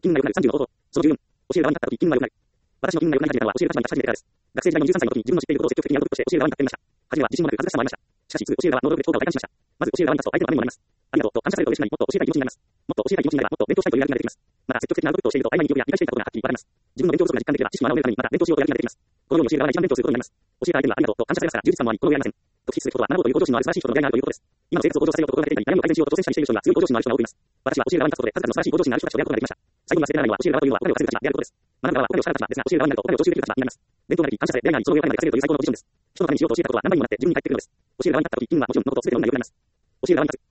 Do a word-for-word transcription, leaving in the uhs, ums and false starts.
気分が良くなるさんじゅうの方法。そのじゅうよん。教える側に立った時、気分が良くなる。私の気分が良くなり始めたのは教える立場に立ち始めてからです。学生時代のにじゅうさん歳の時に自分の知っていることを積極的にアウトプットして教える側に立ってみました。初めは自信もなく恥ずかしさもありました。しかし、すぐ教える側の能力で評価を体感しました。まず教える側に立つと相手のためにもなります。ありがとうと感謝されると嬉しくなり、もっと教えたい気持ちになります。もっと教えたい気持ちになれば、もっと勉強したいというやる気が出てきます。また、積極的なアウトプットをしていると、合間に記憶や理解していたことがはっきり分かります。自分の勉強不足が実感できれば、知識を学ぶために、また勉強しようとやる気が出てきます。このように教える側が一番勉強することになります。教えた相手にはありがとうと感謝されますから、充実感もあり、心がありません。特筆することは、学ぼうという向上心のある素晴らしい人との出会いがあるということです。今の生活を向上させようと心がけていたり、悩みを改善しようと挑戦したりしている人が強い向上心のある人が多くいます。私は教える側に立つことで、数々の素晴らしい向上心のある人たちと出会うことができました。最後に忘れられないのは、教える側というのはお金を稼ぐ立場であることです。学ぶ側はお金を支払う立場ですが、教える側になるとお金を徴収できる立場になります。伝統なり感謝され、出会いがあり、その上をお金まで稼げるという最高のポジションです。人のためにしようと教えたことは何倍にもなって自分に返ってくるのです。教える側に立った時、気分はもちろんのことすべての運が良くなります。教える側に立つ。